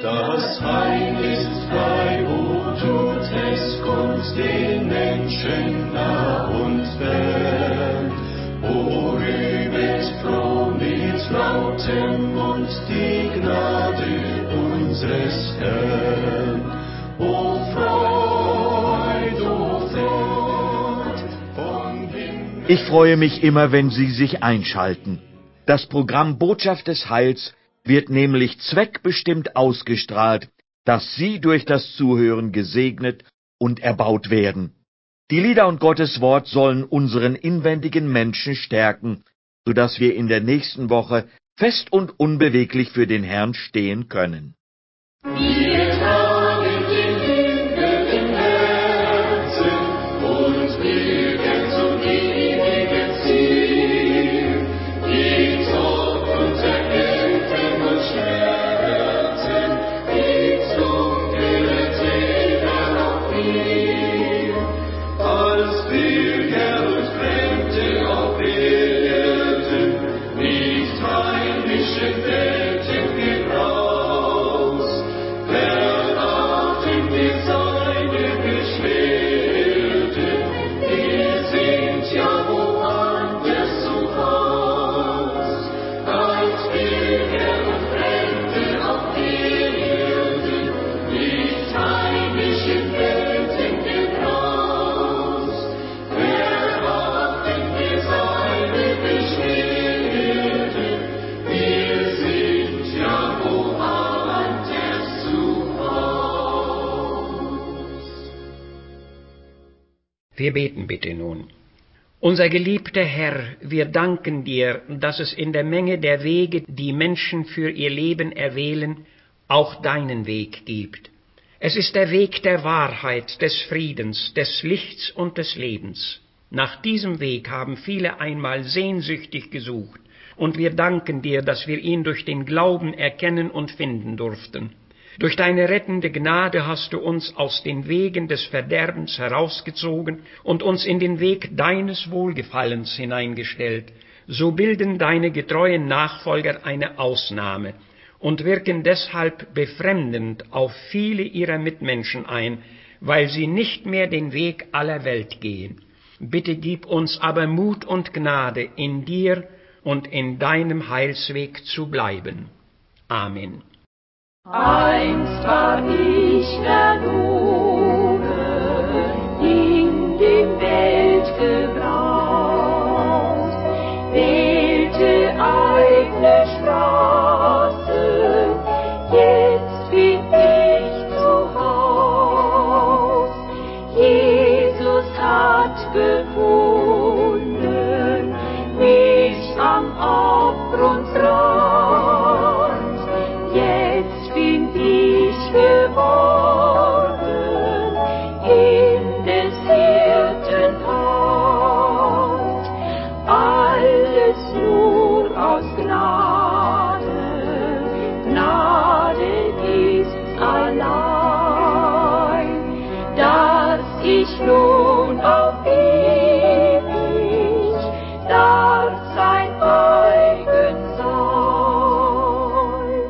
Das Heil ist frei, o tut es Kunst den Menschen nah und fern. O rühmet froh mit lautem Mund die Gnade unseres Herrn. O Freud vom Himmel. Ich freue mich immer, wenn Sie sich einschalten. Das Programm Botschaft des Heils wird nämlich zweckbestimmt ausgestrahlt, dass Sie durch das Zuhören gesegnet und erbaut werden. Die Lieder und Gottes Wort sollen unseren inwendigen Menschen stärken, sodass wir in der nächsten Woche fest und unbeweglich für den Herrn stehen können. Wir tragen den Himmel im Herzen und wirken zum ewigen Ziel. Die Sorgen, Erkälten und Schmerzen, die dunkle Täler auf wir. Als Pilger und Fremde auf Erden, nicht heimische Welten wir raus. Verachten wir seine Beschwerden, wir sind ja woanders zu Haus. Als Pilger und Fremde auf Erden, nicht heimische Welten wir raus. Verachten wir seine Beschwerden, wir sind ja woanders zu Haus. Wir beten bitte nun. Unser geliebter Herr, wir danken dir, dass es in der Menge der Wege, die Menschen für ihr Leben erwählen, auch deinen Weg gibt. Es ist der Weg der Wahrheit, des Friedens, des Lichts und des Lebens. Nach diesem Weg haben viele einmal sehnsüchtig gesucht, und wir danken dir, dass wir ihn durch den Glauben erkennen und finden durften. Durch deine rettende Gnade hast du uns aus den Wegen des Verderbens herausgezogen und uns in den Weg deines Wohlgefallens hineingestellt. So bilden deine getreuen Nachfolger eine Ausnahme und wirken deshalb befremdend auf viele ihrer Mitmenschen ein, weil sie nicht mehr den Weg aller Welt gehen. Bitte gib uns aber Mut und Gnade, in dir und in deinem Heilsweg zu bleiben. Amen. Einst war ich verloren, in dem Weltgebraus, wählte eine Straße, jetzt bin ich zu Haus. Jesus hat gefunden, mich am Abgrundsrand. Jetzt bin ich geworden in des Hirten Hand. Alles nur aus Gnade, Gnade ist allein, dass ich nun auf ewig darf sein eigen sein.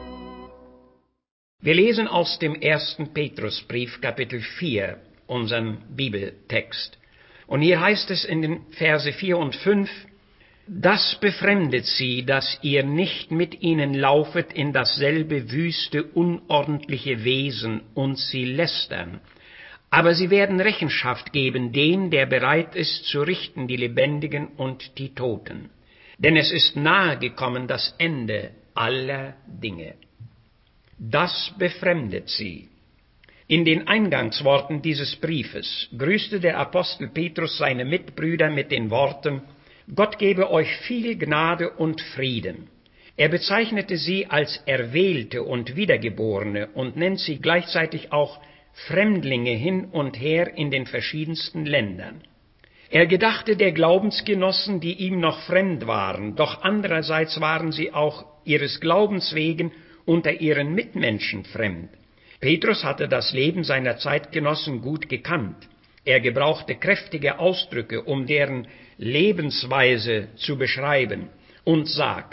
Wir lesen aus dem 1. Petrusbrief, Kapitel 4, unseren Bibeltext. Und hier heißt es in den Verse 4 und 5, das befremdet sie, dass ihr nicht mit ihnen laufet in dasselbe wüste, unordentliche Wesen und sie lästern. Aber sie werden Rechenschaft geben dem, der bereit ist zu richten die Lebendigen und die Toten. Denn es ist nahe gekommen das Ende aller Dinge. Das befremdet sie. In den Eingangsworten dieses Briefes grüßte der Apostel Petrus seine Mitbrüder mit den Worten, Gott gebe euch viel Gnade und Frieden. Er bezeichnete sie als Erwählte und Wiedergeborene und nennt sie gleichzeitig auch Fremdlinge hin und her in den verschiedensten Ländern. Er gedachte der Glaubensgenossen, die ihm noch fremd waren, doch andererseits waren sie auch ihres Glaubens wegen unter ihren Mitmenschen fremd. Petrus hatte das Leben seiner Zeitgenossen gut gekannt. Er gebrauchte kräftige Ausdrücke, um deren Lebensweise zu beschreiben, und sagt,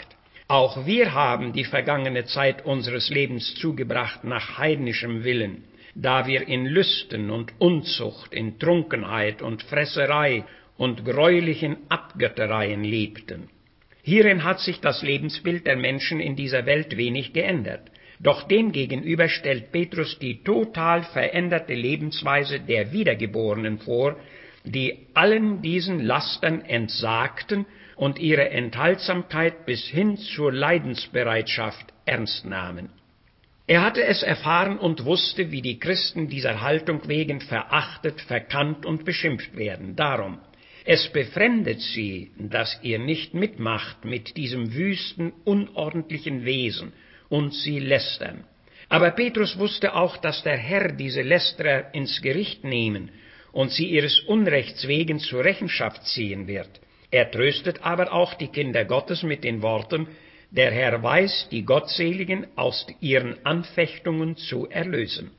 Auch wir haben die vergangene Zeit unseres Lebens zugebracht nach heidnischem Willen, da wir in Lüsten und Unzucht, in Trunkenheit und Fresserei und greulichen Abgöttereien lebten. Hierin hat sich das Lebensbild der Menschen in dieser Welt wenig geändert. Doch demgegenüber stellt Petrus die total veränderte Lebensweise der Wiedergeborenen vor, die allen diesen Lastern entsagten und ihre Enthaltsamkeit bis hin zur Leidensbereitschaft ernst nahmen. Er hatte es erfahren und wusste, wie die Christen dieser Haltung wegen verachtet, verkannt und beschimpft werden. Darum, es befremdet sie, dass ihr nicht mitmacht mit diesem wüsten, unordentlichen Wesen und sie lästern. Aber Petrus wusste auch, dass der Herr diese Lästerer ins Gericht nehmen und sie ihres Unrechts wegen zur Rechenschaft ziehen wird. Er tröstet aber auch die Kinder Gottes mit den Worten: Der Herr weiß, die Gottseligen aus ihren Anfechtungen zu erlösen.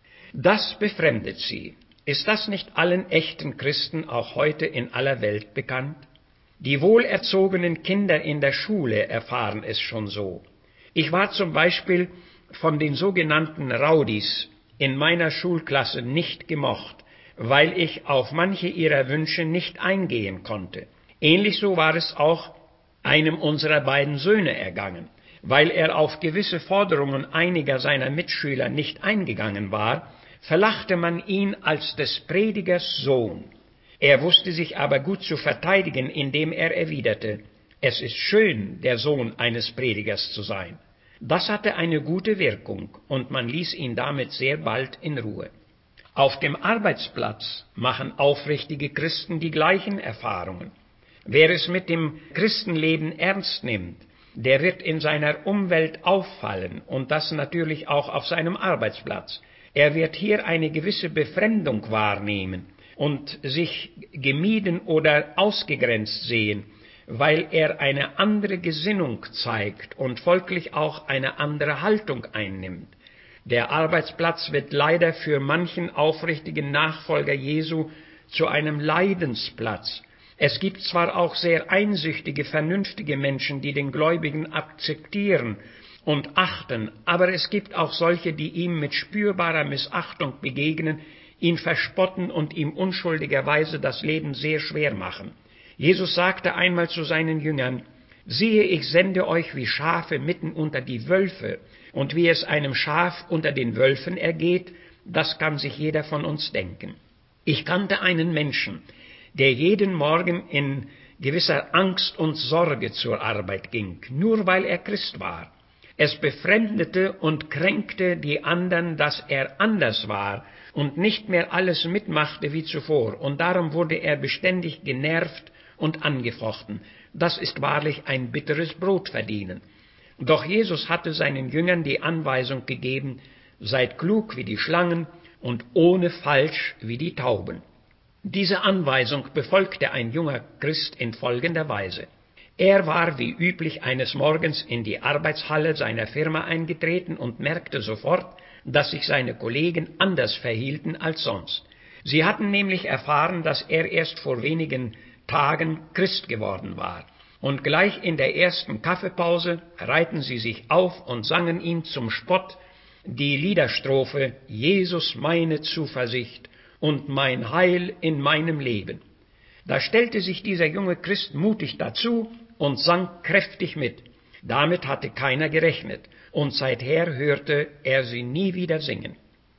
Das befremdet sie. Ist das nicht allen echten Christen auch heute in aller Welt bekannt? Die wohlerzogenen Kinder in der Schule erfahren es schon so. Ich war zum Beispiel von den sogenannten Rowdies in meiner Schulklasse nicht gemocht, weil ich auf manche ihrer Wünsche nicht eingehen konnte. Ähnlich so war es auch einem unserer beiden Söhne ergangen. Weil er auf gewisse Forderungen einiger seiner Mitschüler nicht eingegangen war, verlachte man ihn als des Predigers Sohn. Er wusste sich aber gut zu verteidigen, indem er erwiderte: Es ist schön, der Sohn eines Predigers zu sein. Das hatte eine gute Wirkung, und man ließ ihn damit sehr bald in Ruhe. Auf dem Arbeitsplatz machen aufrichtige Christen die gleichen Erfahrungen. Wer es mit dem Christenleben ernst nimmt, der wird in seiner Umwelt auffallen, und das natürlich auch auf seinem Arbeitsplatz. Er wird hier eine gewisse Befremdung wahrnehmen und sich gemieden oder ausgegrenzt sehen, weil er eine andere Gesinnung zeigt und folglich auch eine andere Haltung einnimmt. Der Arbeitsplatz wird leider für manchen aufrichtigen Nachfolger Jesu zu einem Leidensplatz. Es gibt zwar auch sehr einsüchtige, vernünftige Menschen, die den Gläubigen akzeptieren und achten, aber es gibt auch solche, die ihm mit spürbarer Missachtung begegnen, ihn verspotten und ihm unschuldigerweise das Leben sehr schwer machen. Jesus sagte einmal zu seinen Jüngern: Siehe, ich sende euch wie Schafe mitten unter die Wölfe, und wie es einem Schaf unter den Wölfen ergeht, das kann sich jeder von uns denken. Ich kannte einen Menschen, der jeden Morgen in gewisser Angst und Sorge zur Arbeit ging, nur weil er Christ war. Es befremdete und kränkte die anderen, dass er anders war und nicht mehr alles mitmachte wie zuvor, und darum wurde er beständig genervt und angefochten. Das ist wahrlich ein bitteres Brot verdienen. Doch Jesus hatte seinen Jüngern die Anweisung gegeben: Seid klug wie die Schlangen und ohne Falsch wie die Tauben. Diese Anweisung befolgte ein junger Christ in folgender Weise. Er war wie üblich eines Morgens in die Arbeitshalle seiner Firma eingetreten und merkte sofort, dass sich seine Kollegen anders verhielten als sonst. Sie hatten nämlich erfahren, dass er erst vor wenigen Tagen Christ geworden war. Und gleich in der ersten Kaffeepause reihten sie sich auf und sangen ihm zum Spott die Liederstrophe: Jesus meine Zuversicht und mein Heil in meinem Leben. Da stellte sich dieser junge Christ mutig dazu und sang kräftig mit. Damit hatte keiner gerechnet, und seither hörte er sie nie wieder singen.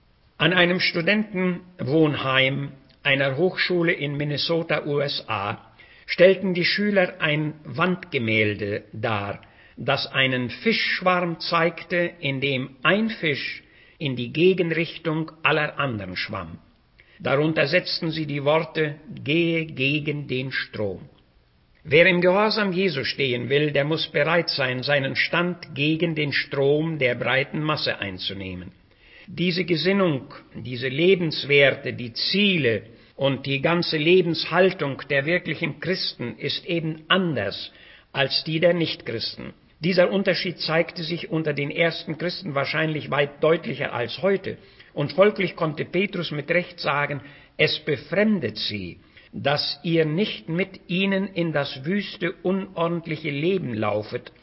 An einem Studentenwohnheim einer Hochschule in Minnesota, USA, stellten die Schüler ein Wandgemälde dar, das einen Fischschwarm zeigte, in dem ein Fisch in die Gegenrichtung aller anderen schwamm. Darunter setzten sie die Worte: Gehe gegen den Strom. Wer im Gehorsam Jesu stehen will, der muss bereit sein, seinen Stand gegen den Strom der breiten Masse einzunehmen. Diese Gesinnung, diese Lebenswerte, die Ziele und die ganze Lebenshaltung der wirklichen Christen ist eben anders als die der Nichtchristen. Dieser Unterschied zeigte sich unter den ersten Christen wahrscheinlich weit deutlicher als heute, und folglich konnte Petrus mit Recht sagen: Es befremdet sie, dass ihr nicht mit ihnen in das wüste, unordentliche Leben laufet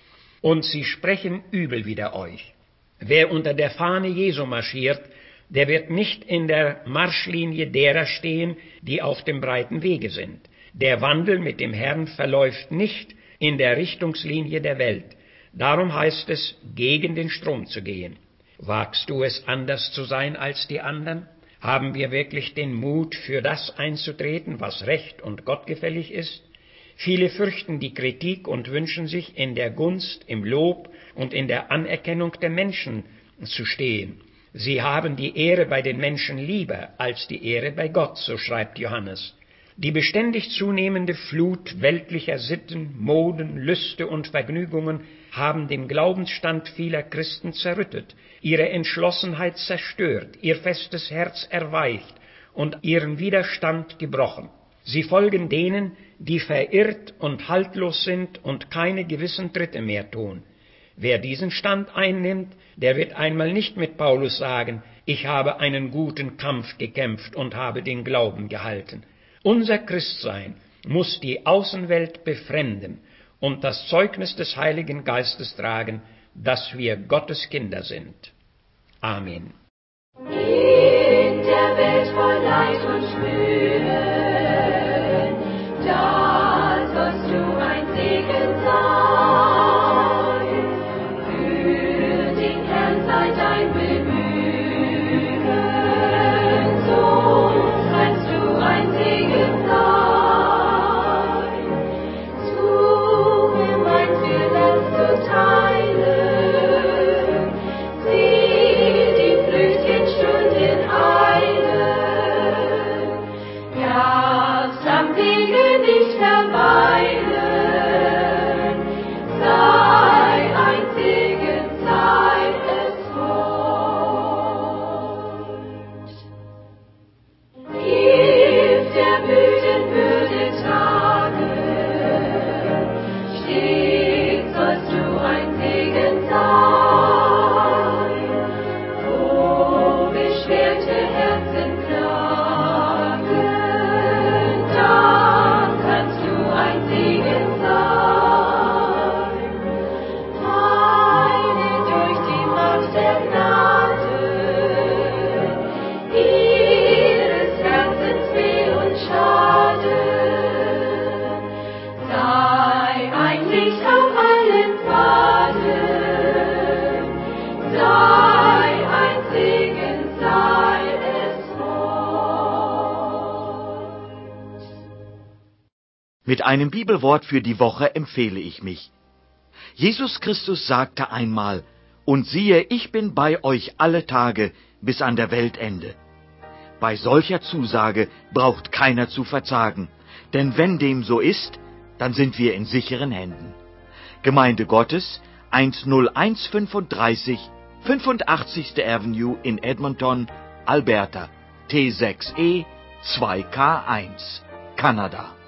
und sie sprechen übel wider euch. Wer unter der Fahne Jesu marschiert, der wird nicht in der Marschlinie derer stehen, die auf dem breiten Wege sind. Der Wandel mit dem Herrn verläuft nicht in der Richtungslinie der Welt. Darum heißt es, gegen den Strom zu gehen. Wagst du es, anders zu sein als die anderen? Haben wir wirklich den Mut, für das einzutreten, was recht und gottgefällig ist? Viele fürchten die Kritik und wünschen sich, in der Gunst, im Lob und in der Anerkennung der Menschen zu stehen. Sie haben die Ehre bei den Menschen lieber als die Ehre bei Gott, so schreibt Johannes. Die beständig zunehmende Flut weltlicher Sitten, Moden, Lüste und Vergnügungen haben den Glaubensstand vieler Christen zerrüttet, ihre Entschlossenheit zerstört, ihr festes Herz erweicht und ihren Widerstand gebrochen. Sie folgen denen, die verirrt und haltlos sind und keine gewissen Tritte mehr tun. Wer diesen Stand einnimmt, der wird einmal nicht mit Paulus sagen, ich habe einen guten Kampf gekämpft und habe den Glauben gehalten. Unser Christsein muss die Außenwelt befremden und das Zeugnis des Heiligen Geistes tragen, dass wir Gottes Kinder sind. Amen. In der Welt voll Leid und Mühe, da sollst du ein Segen sein. Für den Herrn sei dein Bemühen, so kannst du ein Segen sein. Zu mir mein Fehler zu teilen, sieh die flüchtigen Stunden eilen, darfst am Wege nicht verweilen, sei ein Segen, sei es Freund. Gib der müden Bürde tragen, stets sollst du ein Segen sein, wo beschwerte Herzen klagen, dann kannst du ein Segen sein. Heile durch die Macht der Gnade, ihres Herzens Fehl und Schade. Sei ein Licht auf allen Pfaden, sei ein Segen, sei es Freund. Mit einem Bibelwort für die Woche empfehle ich mich. Jesus Christus sagte einmal, und siehe, ich bin bei euch alle Tage bis an der Weltende. Bei solcher Zusage braucht keiner zu verzagen, denn wenn dem so ist, dann sind wir in sicheren Händen. Gemeinde Gottes, 10135, 85. Avenue in Edmonton, Alberta, T6E 2K1, Kanada.